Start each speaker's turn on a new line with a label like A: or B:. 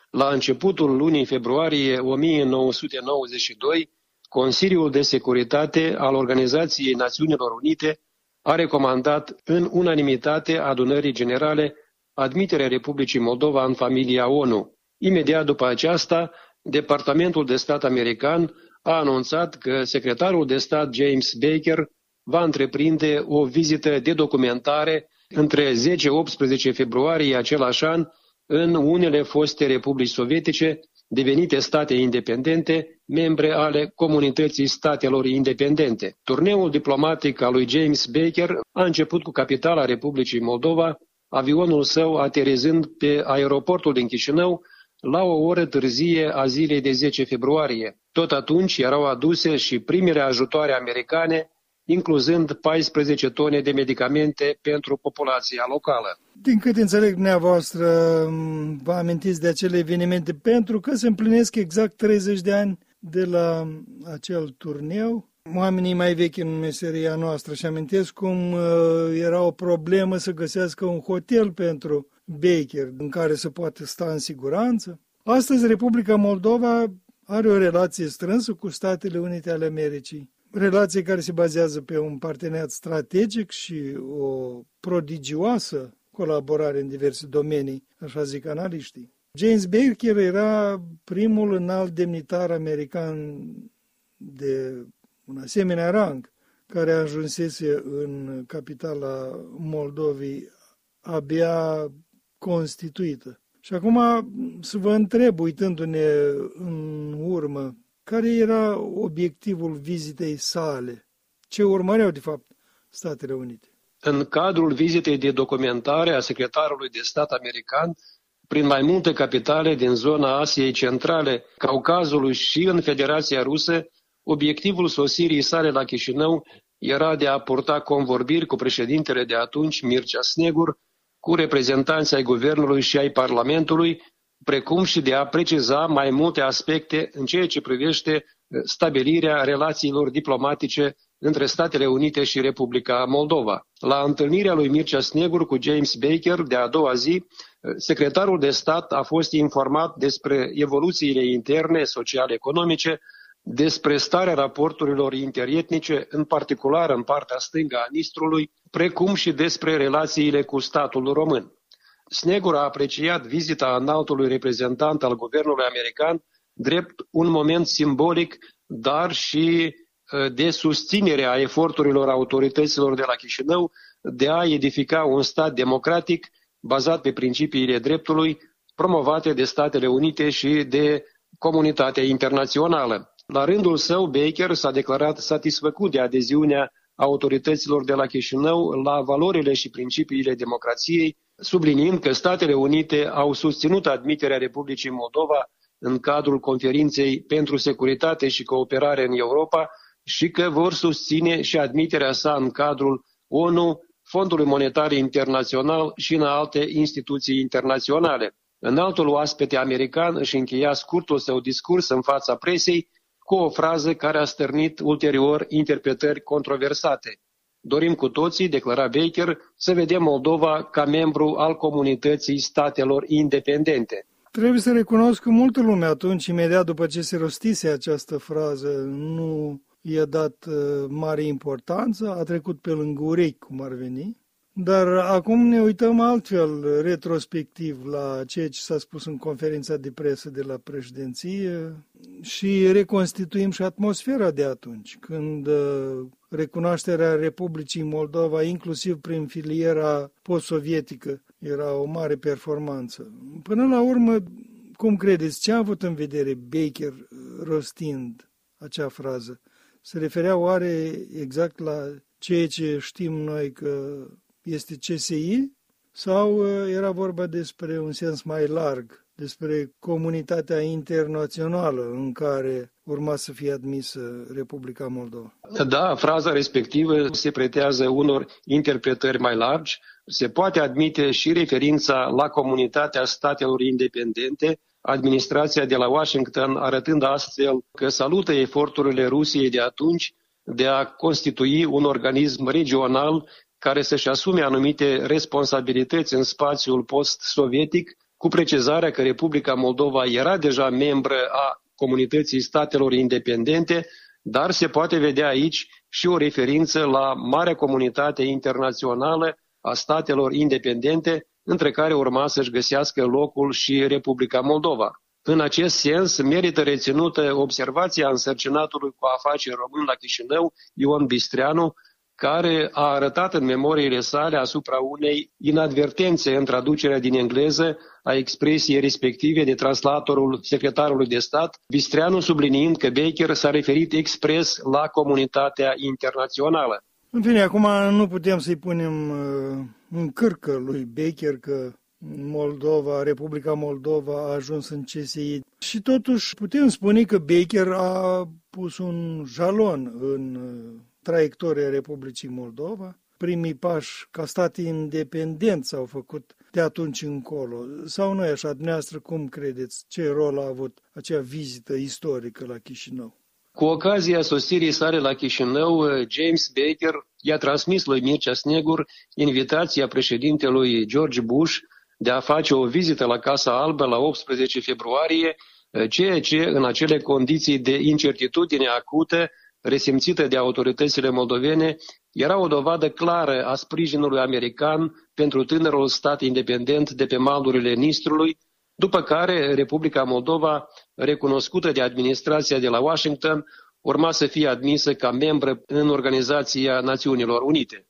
A: La începutul lunii februarie 1992, Consiliul de Securitate al Organizației Națiunilor Unite a recomandat în unanimitate Adunării Generale admiterea Republicii Moldova în familia ONU. Imediat după aceasta, Departamentul de Stat american a anunțat că secretarul de stat James Baker va întreprinde o vizită de documentare între 10-18 februarie același an în unele foste republici sovietice, devenite state independente, membre ale Comunității Statelor Independente. Turneul diplomatic al lui James Baker a început cu capitala Republicii Moldova, avionul său aterizând pe aeroportul din Chișinău la o oră târzie a zilei de 10 februarie. Tot atunci erau aduse și primele ajutoare americane, incluzând 14 tone de medicamente pentru populația locală.
B: Din câte înțeleg dumneavoastră, vă amintiți de acele evenimente pentru că se împlinesc exact 30 de ani de la acel turneu. Oamenii mai vechi în meseria noastră și amintesc cum era o problemă să găsească un hotel pentru Baker în care să poată sta în siguranță. Astăzi Republica Moldova are o relație strânsă cu Statele Unite ale Americii. Relație care se bazează pe un parteneriat strategic și o prodigioasă colaborare în diverse domenii, așa zic analiștii. James Baker era primul înalt demnitar american de un asemenea rang, care ajunsese în capitala Moldovei abia constituită. Și acum să vă întreb, uitându-ne în urmă, care era obiectivul vizitei sale? Ce urmăreau, de fapt, Statele Unite?
A: În cadrul vizitei de documentare a secretarului de stat american, prin mai multe capitale din zona Asiei Centrale, Caucazului și în Federația Rusă, obiectivul sosirii sale la Chișinău era de a purta convorbiri cu președintele de atunci, Mircea Snegur, cu reprezentanții ai guvernului și ai Parlamentului, precum și de a preciza mai multe aspecte în ceea ce privește stabilirea relațiilor diplomatice între Statele Unite și Republica Moldova. La întâlnirea lui Mircea Snegur cu James Baker de a doua zi, secretarul de stat a fost informat despre evoluțiile interne, social-economice, despre starea raporturilor interetnice, în particular în partea stângă a Nistrului, precum și despre relațiile cu statul român. Snegur a apreciat vizita înaltului reprezentant al guvernului american drept un moment simbolic, dar și de susținere a eforturilor autorităților de la Chișinău de a edifica un stat democratic bazat pe principiile dreptului, promovate de Statele Unite și de comunitatea internațională. La rândul său, Baker s-a declarat satisfăcut de adeziunea autorităților de la Chișinău la valorile și principiile democrației, subliniind că Statele Unite au susținut admiterea Republicii Moldova în cadrul Conferinței pentru Securitate și Cooperare în Europa și că vor susține și admiterea sa în cadrul ONU, Fondului Monetar Internațional și în alte instituții internaționale. Înaltul oaspete american își încheia scurtul său discurs în fața presei cu o frază care a stârnit ulterior interpretări controversate. Dorim cu toții, declara Baker, să vedem Moldova ca membru al comunității statelor independente.
B: Trebuie să recunosc că multă lume atunci, imediat după ce se rostise această frază, nu i-a dat mare importanță, a trecut pe lângă urechi, cum ar veni. Dar acum ne uităm altfel, retrospectiv, la ceea ce s-a spus în conferința de presă de la președinție și reconstituim și atmosfera de atunci, când recunoașterea Republicii Moldova, inclusiv prin filiera post-sovietică, era o mare performanță. Până la urmă, cum credeți, ce a avut în vedere Baker rostind acea frază? Se referea oare exact la ceea ce știm noi că este CSI sau era vorba despre un sens mai larg, despre comunitatea internațională în care urma să fie admisă Republica Moldova?
A: Da, fraza respectivă se pretează unor interpretări mai largi. Se poate admite și referința la comunitatea statelor independente, administrația de la Washington arătând astfel că salută eforturile Rusiei de atunci de a constitui un organism regional care să-și asume anumite responsabilități în spațiul post-sovietic, cu precizarea că Republica Moldova era deja membră a Comunității Statelor Independente, dar se poate vedea aici și o referință la marea comunitate internațională a statelor independente, între care urma să-și găsească locul și Republica Moldova. În acest sens, merită reținută observația însărcinatului cu afaceri român la Chișinău, Ion Bistreanu, care a arătat în memoriile sale asupra unei inadvertențe în traducerea din engleză a expresiei respective de translatorul secretarului de stat, Bistreanu subliniind că Baker s-a referit expres la comunitatea internațională.
B: În fine, acum nu putem să-i punem în cârcă lui Baker că Moldova, Republica Moldova a ajuns în CSI. Și totuși putem spune că Baker a pus un jalon în traiectoria Republicii Moldova. Primii pași ca stat independent s-au făcut de atunci încolo. Sau nu e așa? Dumneavoastră, cum credeți? Ce rol a avut acea vizită istorică la Chișinău?
A: Cu ocazia sosirii sale la Chișinău, James Baker i-a transmis lui Mircea Snegur invitația președintelui George Bush de a face o vizită la Casa Albă la 18 februarie, ceea ce, în acele condiții de incertitudine acută, resimțită de autoritățile moldovene, era o dovadă clară a sprijinului american pentru tânărul stat independent de pe malurile Nistrului, după care Republica Moldova, recunoscută de administrația de la Washington, urma să fie admisă ca membră în Organizația Națiunilor Unite.